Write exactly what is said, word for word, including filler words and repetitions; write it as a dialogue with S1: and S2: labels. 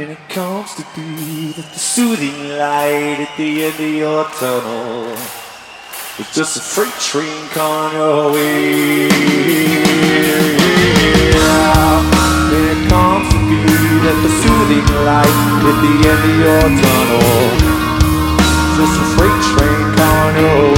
S1: when it comes to breathe, the soothing light at the end of your tunnel. It's just a freight train coming your way. When it comes to breathe, at the soothing light at the end of your tunnel. Just a freight train coming your way.